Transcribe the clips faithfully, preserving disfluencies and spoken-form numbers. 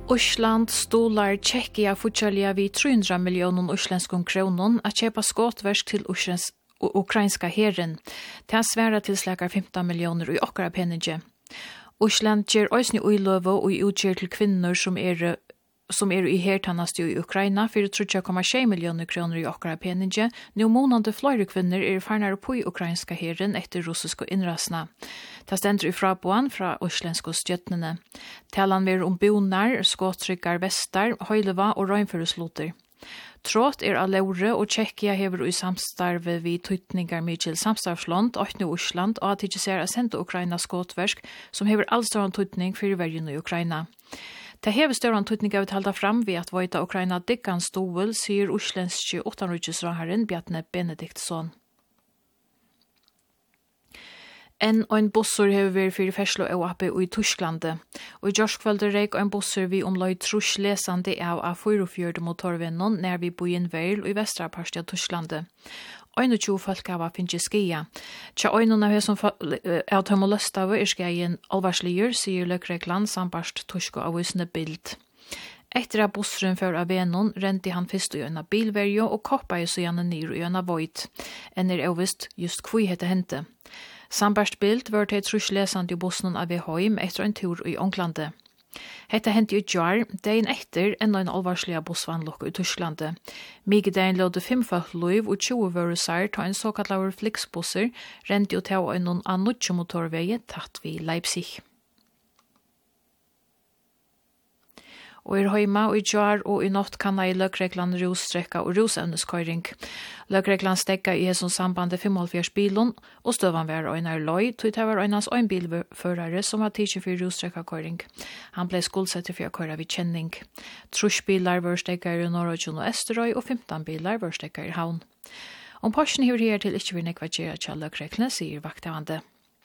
Island stolar Tjekkia futsalja vid tre hundra miljoner islandskon kronon att köpa skotverk till Ukrains ukrainska herren. Det svära till släkar femton miljoner i okkara penninge. Island ger òsni uiløve og utgjør til kvinner som er som er i hertannast i Ukraina for tre komma sju miljoner kroner i okkara penninge. Nu månande flere kvinner er farnar på i ukrainska herren etter russiske innrasna. Det stender ifra boan fra islandske stjøtnene. Talan ver om bonar, skåttrykkar vestar, høyleva og røynføresloter. Trått er alore og Tjekkia hever i samstarve vid tøytningar Mikkel samstarvsland, åttne Island, og at ikke ser å sende Ukraina skåtverk, som hever all større tøytning for verden i Ukraina. Det hever større tøytning av å halda fram ved at vøyta Ukraina dikkan stål, sier islandske utenriksrådherren Bjarne Benediktsson. En og en bussur hever vært fyrir ferslo og oppe i Tysklandet. Og i Jorskvalde reik en bussur vi omløy trus lesande av A fyrtifjørt motorvennen nær vi byen Veil og i vestra parst av Tysklandet. einogtjúgu folk hava finnst skia. Tja øynene av hesson av tømmeløstave er skeien alvarsligur, sier løkregland sambarst tysk og avvisende bild. Etter at busseren før av venon renti han fyrst i øyna bilverjo og koppa i søgjane nyr i øyna void. En er avvist just kvui hette hente. Sambarst bild var til truslesande i bussen av heim etter en tur i Ånglandet. Hetta henti i jar, dagen etter enn en alvarsliga bussvannlokk i Tysklandet. Migdagen låde fem folk loiv og tjue vørusar ta en såkallar flixbusser renti og ta en av nutje motorvei tatt vi Leipzig. Og er heima og i jar og i natt kan i løkreglan russtrekka og rusevneskøyring. Løkreglan stekka i hesson sambandet femoghalvfjerds bilen, og støvan var øynar løy, tog det var øynans øyn bilførare som var tidsi for russtrekka-køyring. Han ble skuldsetter for å køyra vid kjenning. Trus bilar var stekkar i Norrøgjon og Esterøy, og femton bilar var stekkar i Havn. Om porsen hever her til ikkje vil nekvagera til løkreglene, sier vakthavande.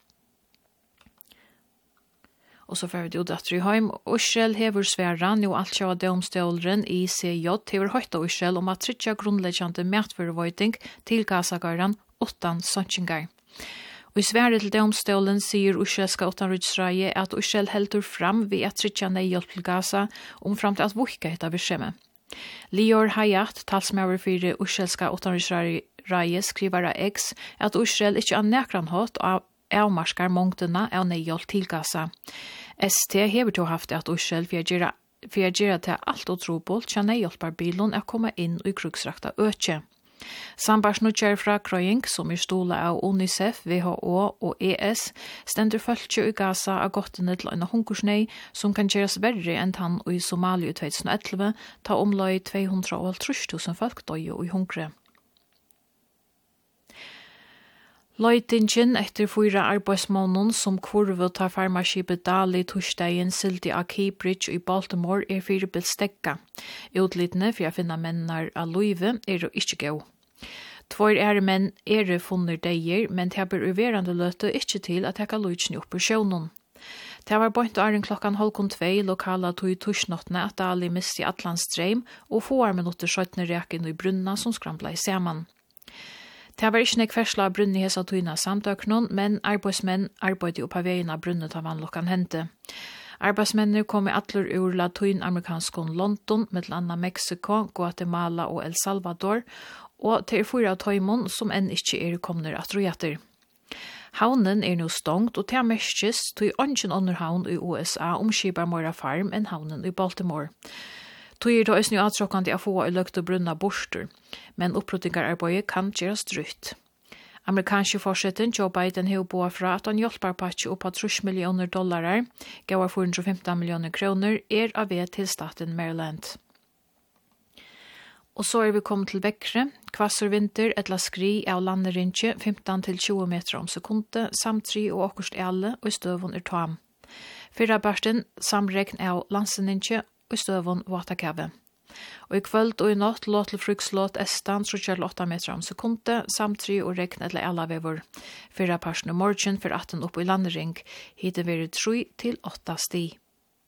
Og så får vi det ut i heim. Ussel hever sværa, nå alt sjå domstolen I C J hever høyta Ussel om at tritja grunnleggjande matforvøyting til gasagaran åttan sannsyngar. Og I svære til domstolen sier Usselska utanriksraie at Ussel heldur fram ved at tritja neihjelp til Gaza om fram til at vukka heta virksomhet. Lior Hayat, talsmaver fyrir Usselska utanriksraie, skriver av X at Ussel ikkje er nekran hatt av avmarskar mångdena av neihjelp til Gaza. S T hever til haft at Ussel for å gjøre til alt og trobult tja neihjelpar bilen er kommet inn i kruksrakta økje. Sambarsnutjer fra Krøying, som er stola av UNICEF, W H O og E S, stender følge i Gaza av gottene til en hungersnei som kan gjøres verre enn han i Somalia i tjueelve elleve, ta omløy to hundre og halvtreds tusen folk døye i hungre. Løytingen etter fyra arbeidsmånen som kurve tar farmaskipet Dali torsdagen silti av Keybridge i Baltimore er firebilt stekka. Utlitene for å finne mennar av Louise er jo ikke gå. Tvær er menn er funnet deier, men det er uverande løte ikke til at jeg kan løytjen opp i sjøvnen. Det var bort åren klokkan halvkon tvei lokala tog i torsnottene at Dali misti Atlantsstreim og få minutter skjøttene reken i brunna som skrambla i saman. Det var ikke nek fersla av brunni hesa tøyna samtøknon, men arbeidsmenn arbeidde opp av veien av brunnet av vannlokkan hente. Arbeidsmennene kom i atler ur la tøyn amerikanskon London, mellom anna Mexico, Guatemala og El Salvador, og til fyra tøymon som enn ikke er komner at rojater. Havnen er nå stongt, og til mestjes tøy ongen under havn i U S A omskibar Mora Farm enn havnen i Baltimore. Tøy er da også nye atråkande å få i løkt og brunna borster, men oppruttingararbeidet kan gjøres drutt. Amerikanske forsetten Joe Biden har boa fra at han hjelper patje opp av tre millioner dollarer, gav fire hundre og femten millioner kroner, er av ved til staten Maryland. Og så er vi kommet til vekkere, kvasser vinter, etla skri av landerinje, femten til tjue meter om sekundet, samt tre og okkurst alle, og i støvun er tam. Fyrra barsten, samregn av landseninje, og i støvun vatakave. Og i kvöld og i natt låt til frukslåt estan trettio åtta meter om sekundet, samt tre og regn eller alla vever. Fyrra parsten i morgen for atten opp i landering, hit er veri tre til åtta sti.